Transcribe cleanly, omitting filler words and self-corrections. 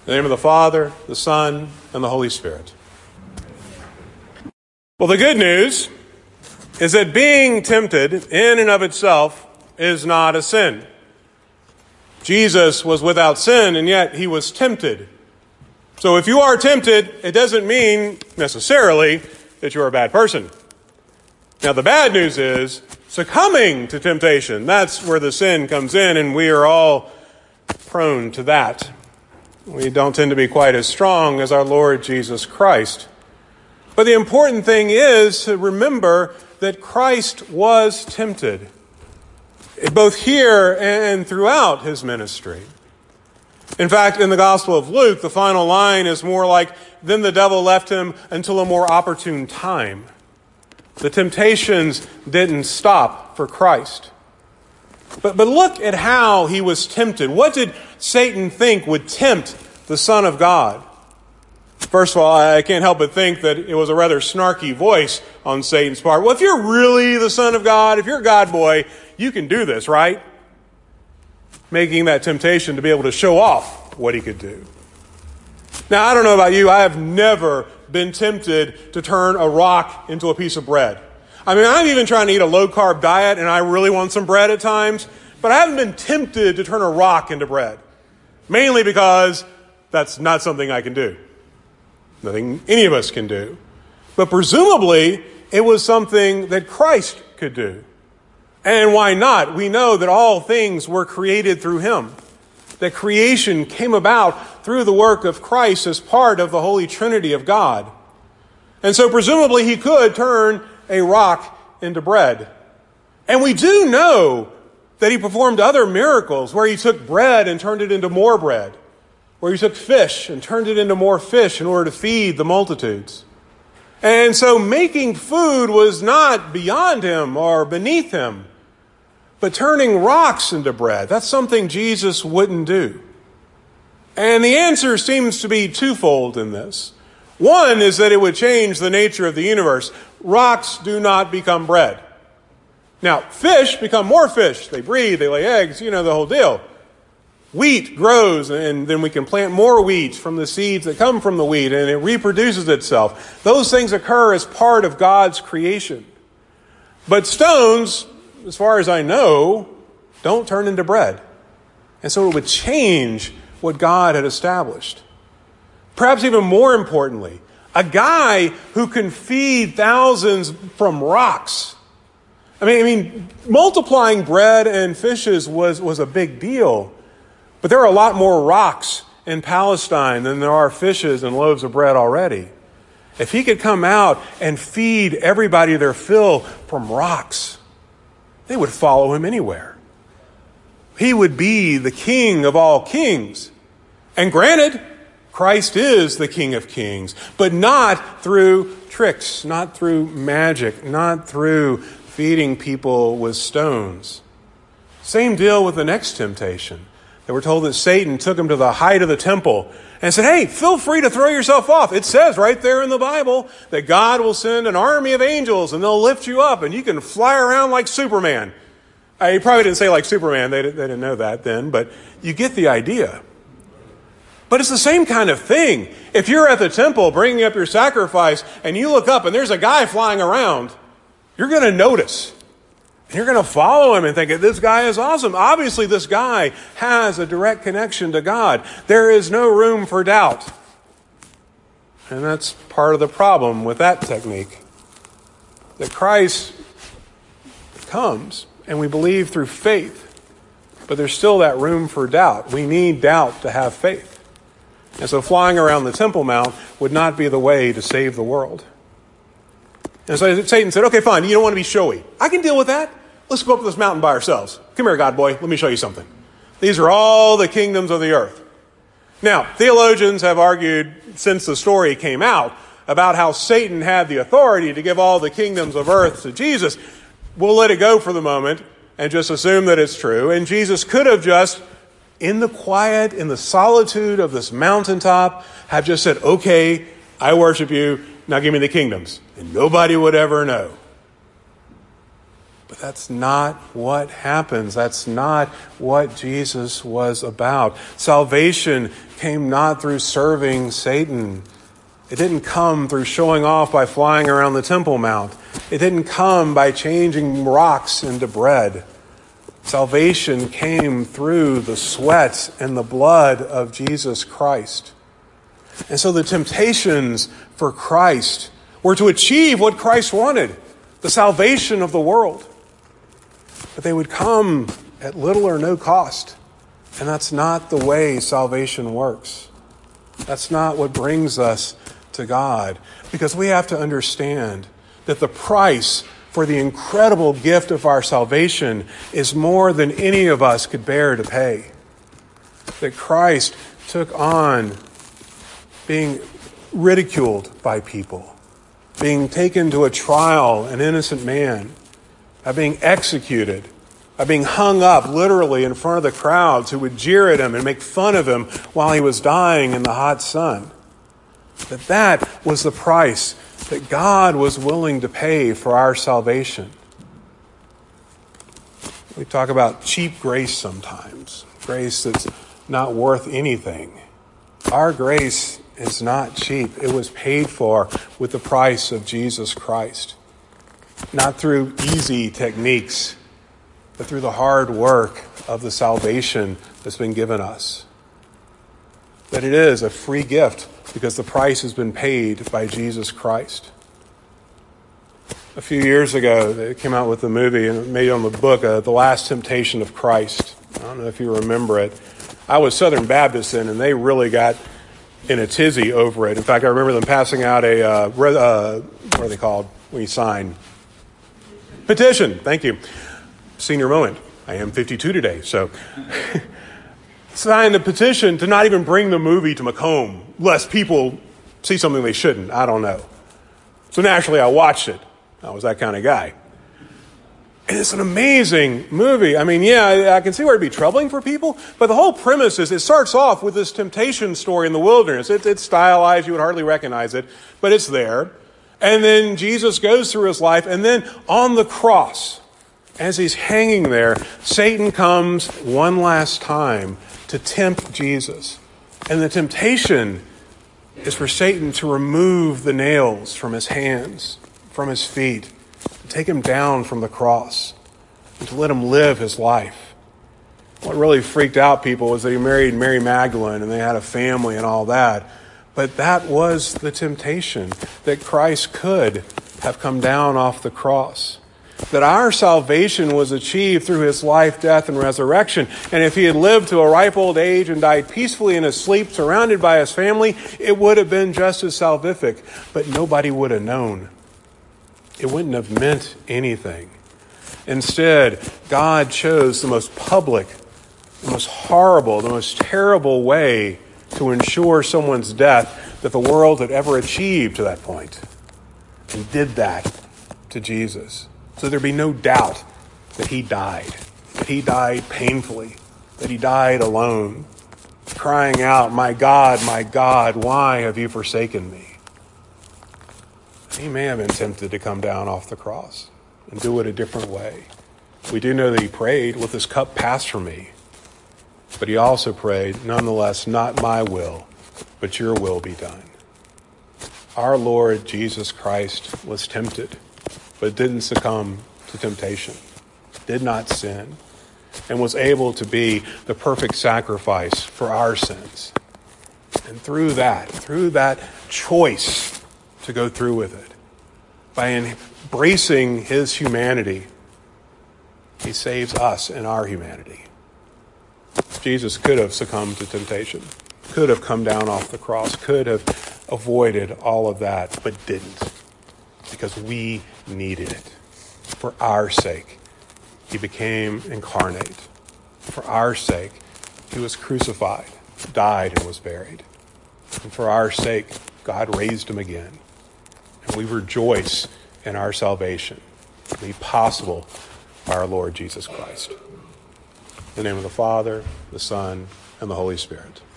In the name of the Father, the Son, and the Holy Spirit. Well, the good news is that being tempted in and of itself is not a sin. Jesus was without sin, and yet he was tempted. So if you are tempted, it doesn't mean necessarily that you're a bad person. Now, the bad news is succumbing to temptation. That's where the sin comes in, and we are all prone to that. We don't tend to be quite as strong as our Lord Jesus Christ. But the important thing is to remember that Christ was tempted, both here and throughout his ministry. In fact, in the Gospel of Luke, the final line is more like, then the devil left him until a more opportune time. The temptations didn't stop for Christ. But look at how he was tempted. What did Satan think would tempt the Son of God? First of all, I can't help but think that it was a rather snarky voice on Satan's part. Well, if you're really the Son of God, if you're God boy, you can do this, right? Making that temptation to be able to show off what he could do. Now, I don't know about you, I have never been tempted to turn a rock into a piece of bread. I mean, I'm even trying to eat a low-carb diet, and I really want some bread at times, but I haven't been tempted to turn a rock into bread. Mainly because that's not something I can do. Nothing any of us can do. But presumably, it was something that Christ could do. And why not? We know that all things were created through him. That creation came about through the work of Christ as part of the Holy Trinity of God. And so presumably he could turn a rock into bread. And we do know that he performed other miracles where he took bread and turned it into more bread. Where he took fish and turned it into more fish in order to feed the multitudes. And so making food was not beyond him or beneath him. But turning rocks into bread, that's something Jesus wouldn't do. And the answer seems to be twofold in this. One is that it would change the nature of the universe. Rocks do not become bread. Now, fish become more fish. They breathe, they lay eggs, you know the whole deal. Wheat grows, and then we can plant more wheat from the seeds that come from the wheat, and it reproduces itself. Those things occur as part of God's creation. But stones, as far as I know, don't turn into bread. And so it would change what God had established. Perhaps even more importantly, a guy who can feed thousands from rocks. I mean, multiplying bread and fishes was a big deal. But there are a lot more rocks in Palestine than there are fishes and loaves of bread already. If he could come out and feed everybody their fill from rocks, they would follow him anywhere. He would be the King of all kings. And granted, Christ is the King of kings, but not through tricks, not through magic, not through feeding people with stones. Same deal with the next temptation. They were told that Satan took him to the height of the temple and said, hey, feel free to throw yourself off. It says right there in the Bible that God will send an army of angels and they'll lift you up and you can fly around like Superman. He probably didn't say like Superman. They didn't know that then, but you get the idea. But it's the same kind of thing. If you're at the temple bringing up your sacrifice and you look up and there's a guy flying around, you're going to notice. And you're going to follow him and think, this guy is awesome. Obviously, this guy has a direct connection to God. There is no room for doubt. And that's part of the problem with that technique. That Christ comes and we believe through faith. But there's still that room for doubt. We need doubt to have faith. And so flying around the Temple Mount would not be the way to save the world. And so Satan said, okay, fine, you don't want to be showy. I can deal with that. Let's go up to this mountain by ourselves. Come here, God boy. Let me show you something. These are all the kingdoms of the earth. Now, theologians have argued since the story came out about how Satan had the authority to give all the kingdoms of earth to Jesus. We'll let it go for the moment and just assume that it's true. And Jesus could have just, in the quiet, in the solitude of this mountaintop, have just said, okay, I worship you. Now give me the kingdoms. And nobody would ever know. But that's not what happens. That's not what Jesus was about. Salvation came not through serving Satan. It didn't come through showing off by flying around the Temple Mount. It didn't come by changing rocks into bread. Salvation came through the sweat and the blood of Jesus Christ. And so the temptations for Christ were to achieve what Christ wanted, the salvation of the world. But they would come at little or no cost. And that's not the way salvation works. That's not what brings us to God. Because we have to understand that the price for the incredible gift of our salvation is more than any of us could bear to pay. That Christ took on being ridiculed by people, being taken to a trial, an innocent man, being executed, being hung up literally in front of the crowds who would jeer at him and make fun of him while he was dying in the hot sun. That was the price that God was willing to pay for our salvation. We talk about cheap grace sometimes, grace that's not worth anything. Our grace is not cheap. It was paid for with the price of Jesus Christ. Not through easy techniques, but through the hard work of the salvation that's been given us. That it is a free gift because the price has been paid by Jesus Christ. A few years ago, they came out with a movie and it made on the book, The Last Temptation of Christ. I don't know if you remember it. I was Southern Baptist then, and they really got in a tizzy over it. In fact, I remember them passing out what are they called when you sign? Petition. Thank you. Senior moment. I am 52 today, so signed the petition to not even bring the movie to Macomb, lest people see something they shouldn't. I don't know. So naturally, I watched it. I was that kind of guy. And it's an amazing movie. I mean, yeah, I can see where it'd be troubling for people, but the whole premise is it starts off with this temptation story in the wilderness. It's stylized. You would hardly recognize it, but it's there. And then Jesus goes through his life, and then on the cross, as he's hanging there, Satan comes one last time to tempt Jesus. And the temptation is for Satan to remove the nails from his hands, from his feet, to take him down from the cross, and to let him live his life. What really freaked out people was that he married Mary Magdalene and they had a family and all that. But that was the temptation, that Christ could have come down off the cross. That our salvation was achieved through his life, death, and resurrection. And if he had lived to a ripe old age and died peacefully in his sleep, surrounded by his family, it would have been just as salvific. But nobody would have known. It wouldn't have meant anything. Instead, God chose the most public, the most horrible, the most terrible way to ensure someone's death that the world had ever achieved to that point. And did that to Jesus. So there'd be no doubt that he died painfully, that he died alone, crying out, my God, why have you forsaken me? He may have been tempted to come down off the cross and do it a different way. We do know that he prayed, let this cup pass from me. But he also prayed, nonetheless, not my will, but your will be done. Our Lord Jesus Christ was tempted, but didn't succumb to temptation, did not sin, and was able to be the perfect sacrifice for our sins. And through that choice to go through with it, by embracing his humanity, he saves us in our humanity. Jesus could have succumbed to temptation, could have come down off the cross, could have avoided all of that, but didn't, because we needed it. For our sake, he became incarnate. For our sake, he was crucified, died, and was buried. And for our sake, God raised him again. And we rejoice in our salvation, made possible by our Lord Jesus Christ. In the name of the Father, the Son, and the Holy Spirit.